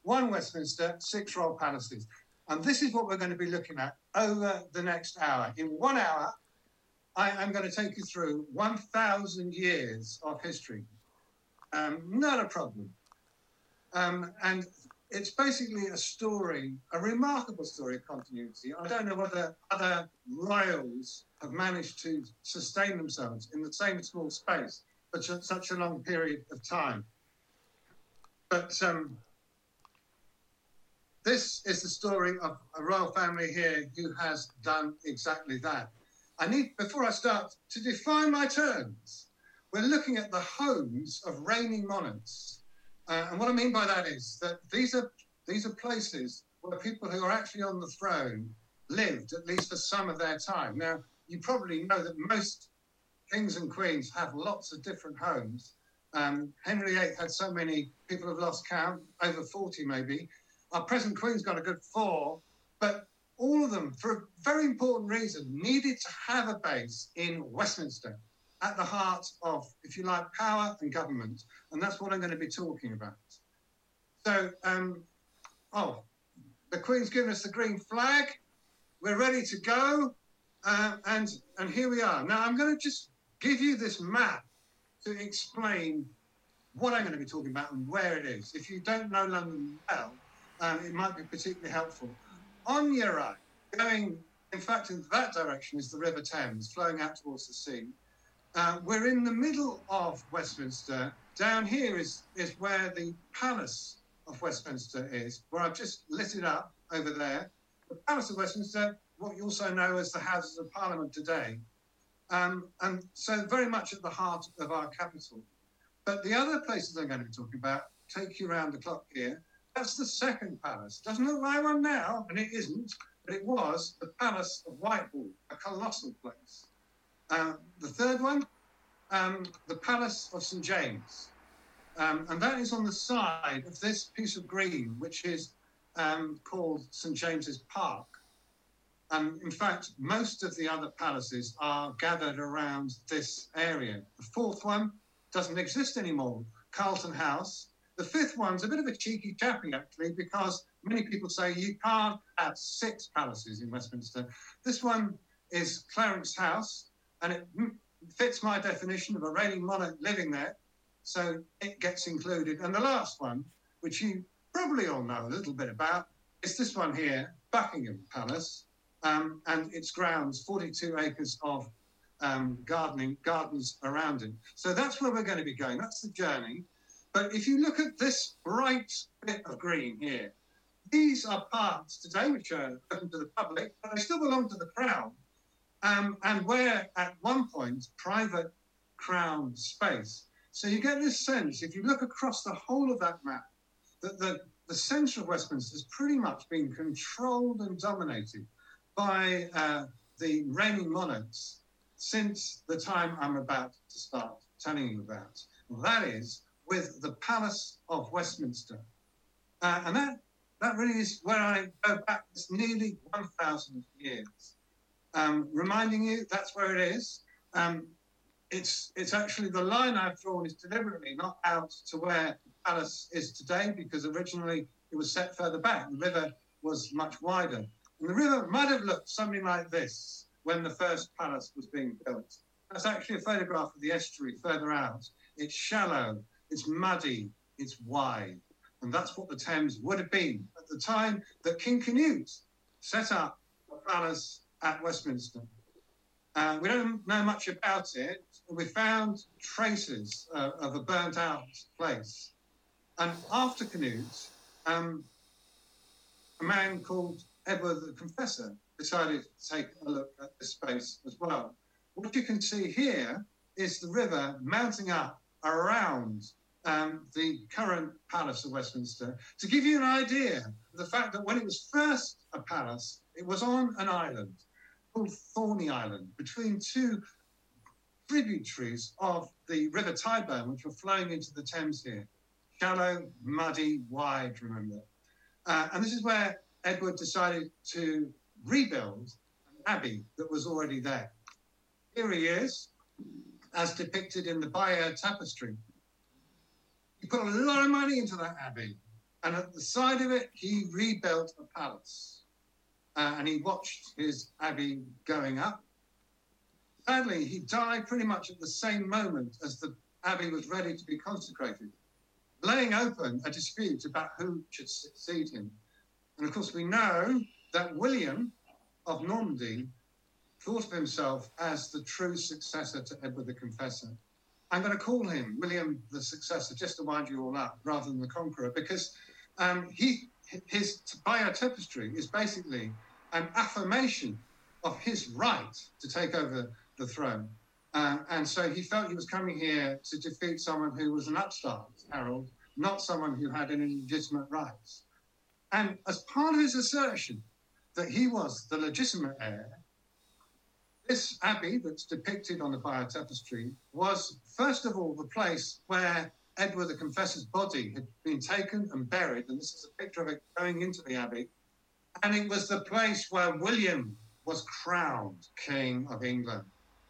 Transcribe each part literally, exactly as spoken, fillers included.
one Westminster, six royal palaces. And this is what we're going to be looking at over the next hour. In one hour, I am going to take you through one thousand years of history. Um, not a problem. Um, and it's basically a story, a remarkable story of continuity. I don't know whether other royals have managed to sustain themselves in the same small space for such a long period of time. But um, this is the story of a royal family here who has done exactly that. I need, before I start, to define my terms. We're looking at the homes of reigning monarchs. Uh, and what I mean by that is that these are these are places where people who are actually on the throne lived, at least for some of their time. Now, you probably know that most kings and queens have lots of different homes. Um, Henry the Eighth had so many, people have lost count, over forty maybe. Our present queen's got a good four, but all of them, for a very important reason, needed to have a base in Westminster, at the heart of, if you like, power and government. And that's what I'm going to be talking about. So, um, oh, the Queen's given us the green flag. We're ready to go. Uh, and, and here we are. Now, I'm going to just give you this map to explain what I'm going to be talking about and where it is. If you don't know London well, um, it might be particularly helpful. On your right, going, in fact, in that direction is the River Thames, flowing out towards the sea. Uh, we're in the middle of Westminster. Down here is, is where the Palace of Westminster is, where I've just lit it up over there. The Palace of Westminster, what you also know as the Houses of Parliament today. Um, and so very much at the heart of our capital. But the other places I'm going to be talking about take you around the clock here. That's the second palace. Doesn't look like one now, and it isn't, but it was the Palace of Whitehall, a colossal place. Uh, the third one, um, the Palace of Saint James. Um, and that is on the side of this piece of green, which is um, called Saint James's Park. And in fact, most of the other palaces are gathered around this area. The fourth one doesn't exist anymore, Carlton House. The fifth one's a bit of a cheeky chappy, actually, because many people say you can't have six palaces in Westminster. This one is Clarence House, and it fits my definition of a reigning monarch living there, so it gets included. And the last one, which you probably all know a little bit about, is this one here, Buckingham Palace, um, and its grounds, forty-two acres of um, gardening gardens around it. So that's where we're going to be going. That's the journey. But if you look at this bright bit of green here, these are parts today which are open to the public, but they still belong to the Crown. Um, and were at one point private Crown space. So you get this sense, if you look across the whole of that map, that the, the centre of Westminster has pretty much been controlled and dominated by uh, the reigning monarchs since the time I'm about to start telling you about. That is with the Palace of Westminster. Uh, and that, that really is where I go back this nearly one thousand years. Um, reminding you that's where it is. Um, it's it's actually the line I've drawn is deliberately not out to where the palace is today, because originally it was set further back. The river was much wider. And the river might have looked something like this when the first palace was being built. That's actually a photograph of the estuary further out. It's shallow, it's muddy, it's wide. And that's what the Thames would have been at the time that King Canute set up a palace at Westminster. Uh, we don't know much about it. We found traces uh, of a burnt out place. And after Canute, um, a man called Edward the Confessor decided to take a look at this space as well. What you can see here is the river mounting up around um, the current Palace of Westminster. To give you an idea of the fact that when it was first a palace, it was on an island called Thorney Island, between two tributaries of the River Tyburn, which were flowing into the Thames here. Shallow, muddy, wide, remember. Uh, and this is where Edward decided to rebuild an abbey that was already there. Here he is, as depicted in the Bayeux Tapestry. He put a lot of money into that abbey. And at the side of it, he rebuilt a palace. Uh, and he watched his abbey going up. Sadly, he died pretty much at the same moment as the abbey was ready to be consecrated, laying open a dispute about who should succeed him. And of course, we know that William of Normandy thought of himself as the true successor to Edward the Confessor. I'm going to call him William the Successor, just to wind you all up, rather than the Conqueror, because um, he his Bayeux Tapestry is basically an affirmation of his right to take over the throne. Uh, and so he felt he was coming here to defeat someone who was an upstart, Harold, not someone who had any legitimate rights. And as part of his assertion that he was the legitimate heir, this abbey that's depicted on the Bayeux Tapestry was, first of all, the place where Edward the Confessor's body had been taken and buried, and this is a picture of it going into the abbey, and it was the place where William was crowned King of England.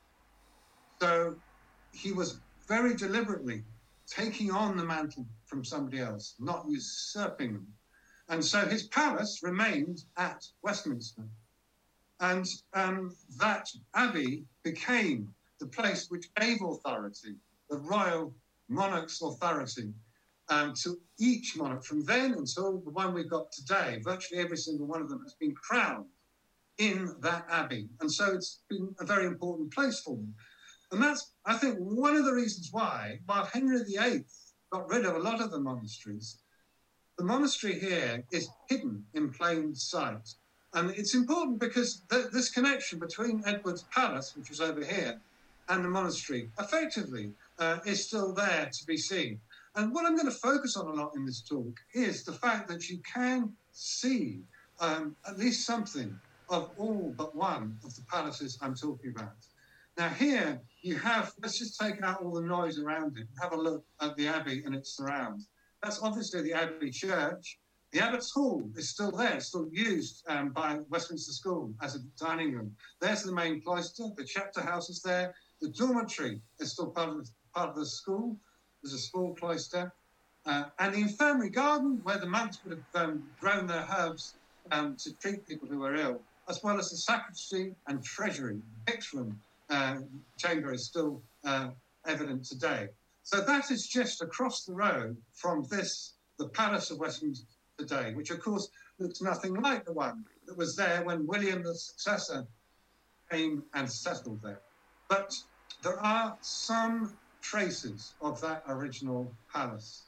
So he was very deliberately taking on the mantle from somebody else, not usurping them. And so his palace remained at Westminster. And um, that abbey became the place which gave authority, the royal monarch's authority, um, to each monarch. From then until the one we've got today, virtually every single one of them has been crowned in that abbey. And so it's been a very important place for them. And that's, I think, one of the reasons why, while Henry the Eighth got rid of a lot of the monasteries, the monastery here is hidden in plain sight. And it's important because th- this connection between Edward's palace, which was over here, and the monastery, effectively, uh, is still there to be seen. And what I'm going to focus on a lot in this talk is the fact that you can see um, at least something of all but one of the palaces I'm talking about. Now here you have, let's just take out all the noise around it, have a look at the abbey and its surrounds. That's obviously the Abbey Church. The Abbot's Hall is still there, it's still used um, by Westminster School as a dining room. There's the main cloister, the chapter house is there, the dormitory is still part of the, part of the school. There's a small cloister. Uh, and the infirmary garden, where the monks would have um, grown their herbs um, to treat people who were ill, as well as the sacristy and treasury. The Pix room uh, chamber is still uh, evident today. So that is just across the road from this, the Palace of Westminster today, which of course looks nothing like the one that was there when William the Successor came and settled there. But there are some traces of that original palace.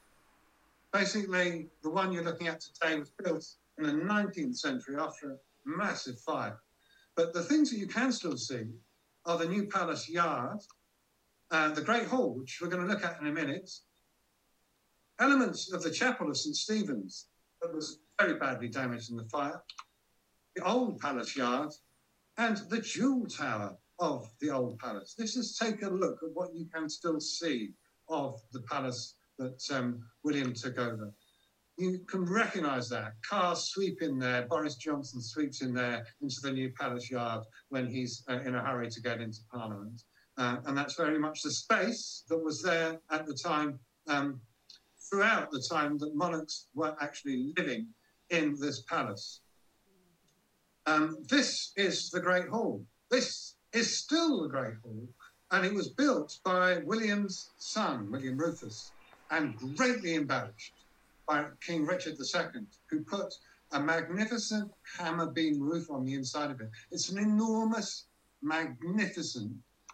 Basically, the one you're looking at today was built in the nineteenth century after a massive fire. But the things that you can still see are the new palace yard, uh, the Great Hall, which we're going to look at in a minute, elements of the chapel of Saint Stephen's that was very badly damaged in the fire, the old palace yard, and the jewel tower of the old palace. Let's just take a look at what you can still see of the palace that um, William took over. You can recognise that. Cars sweep in there. Boris Johnson sweeps in there into the new palace yard when he's uh, in a hurry to get into Parliament. Uh, and that's very much the space that was there at the time, um, throughout the time that monarchs were actually living in this palace. Um, this is the Great Hall. This is still the Great Hall, and it was built by William's son, William Rufus, and greatly embellished by King Richard the Second, who put a magnificent hammer beam roof on the inside of it. It's an enormous, magnificent,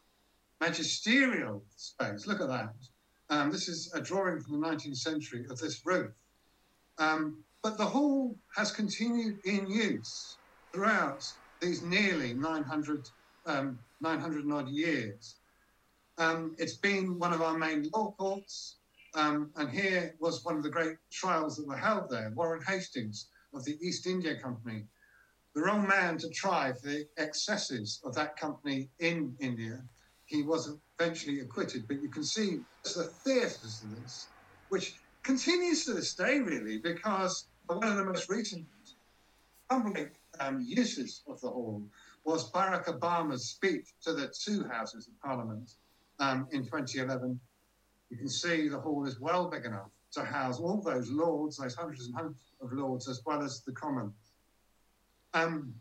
magisterial space. Look at that. Um, this is a drawing from the nineteenth century of this roof. Um, but the hall has continued in use throughout these nearly nine hundred, um, nine hundred and odd years. Um, it's been one of our main law courts. Um, and here was one of the great trials that were held there. Warren Hastings of the East India Company, the wrong man to try for the excesses of that company in India. He was eventually acquitted, but you can see the theatres of this, which continues to this day, really, because one of the most recent public um, uses of the hall was Barack Obama's speech to the two houses of Parliament um, in twenty eleven. You can see the hall is well big enough to house all those lords, those hundreds and hundreds of lords, as well as the commons. Um,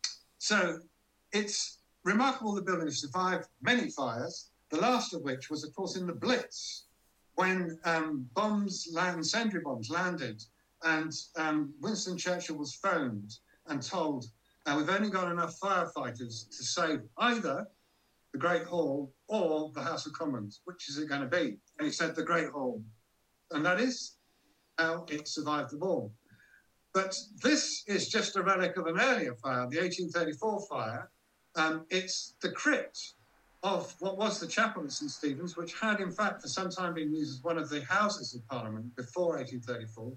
so it's remarkable the building survived many fires, the last of which was, of course, in the Blitz, when um, bombs, incendiary bombs landed, and um, Winston Churchill was phoned and told, uh, we've only got enough firefighters to save either the Great Hall or the House of Commons. Which is it going to be? And he said the Great Hall. And that is how it survived the war. But this is just a relic of an earlier fire, the eighteen thirty-four fire. Um, it's the crypt of what was the chapel at St Stephen's, which had, in fact, for some time been used as one of the Houses of Parliament before eighteen thirty-four.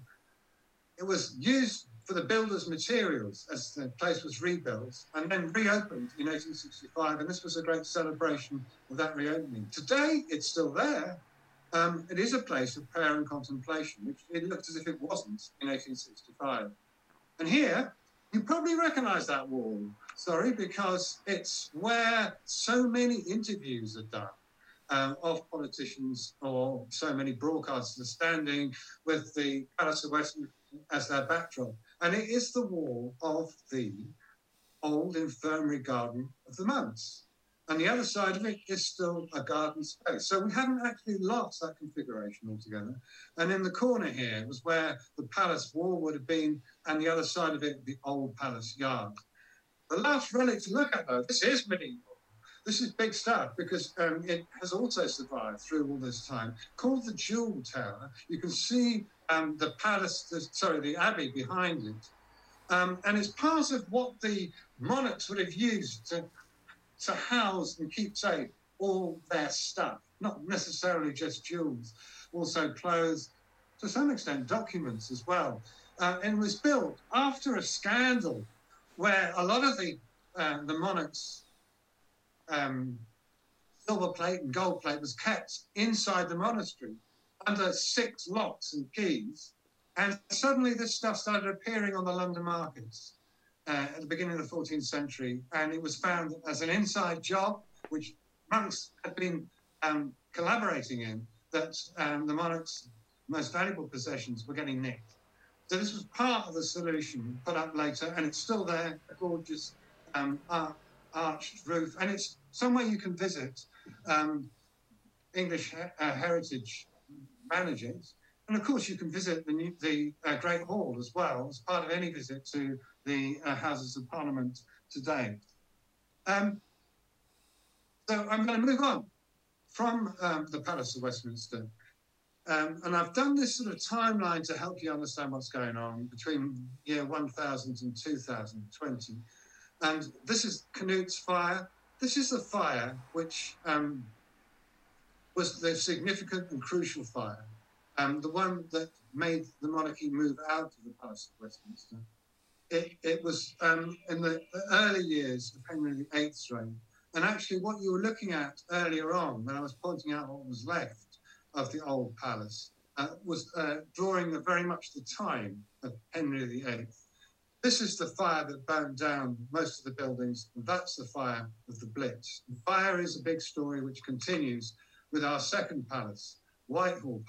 It was used for the builders' materials as the place was rebuilt and then reopened in eighteen sixty-five, and this was a great celebration of that reopening. Today, it's still there. Um, it is a place of prayer and contemplation, which it looked as if it wasn't in eighteen sixty-five. And here, you probably recognise that wall, sorry, because it's where so many interviews are done um, of politicians, or so many broadcasters standing with the Palace of Westminster as their backdrop. And it is the wall of the old infirmary garden of the monks. And the other side of it is still a garden space. So we haven't actually lost that configuration altogether. And in the corner here was where the palace wall would have been, and the other side of it, the old palace yard. The last relic to look at, though, this is medieval. This is big stuff, because um, it has also survived through all this time. Called the Jewel Tower. You can see um, the palace, the, sorry, the abbey behind it. Um, and it's part of what the monarchs would have used to, to house and keep safe all their stuff. Not necessarily just jewels, also clothes, to some extent documents as well. Uh, and was built after a scandal where a lot of the, uh, the monarchs' Um, silver plate and gold plate was kept inside the monastery under six locks and keys. And suddenly this stuff started appearing on the London markets uh, at the beginning of the fourteenth century. And it was found as an inside job, which monks had been um, collaborating in, that um, the monarchs' most valuable possessions were getting nicked. So this was part of the solution put up later, and it's still there, a gorgeous um, art arched roof, and it's somewhere you can visit. Um, English uh, Heritage manage it, and of course you can visit the, new, the uh, Great Hall as well as part of any visit to the uh, Houses of Parliament today. Um, so I'm going to move on from um, the Palace of Westminster, um, and I've done this sort of timeline to help you understand what's going on between year one thousand and two thousand twenty. And this is Canute's fire. This is the fire which um, was the significant and crucial fire, um, the one that made the monarchy move out of the Palace of Westminster. It, it was um, in the, the early years of Henry the Eighth's reign. And actually what you were looking at earlier on, when I was pointing out what was left of the old palace, uh, was uh, drawing the, very much the time of Henry the Eighth. This is the fire that burned down most of the buildings, and that's the fire of the Blitz. The fire is a big story which continues with our second palace, Whitehall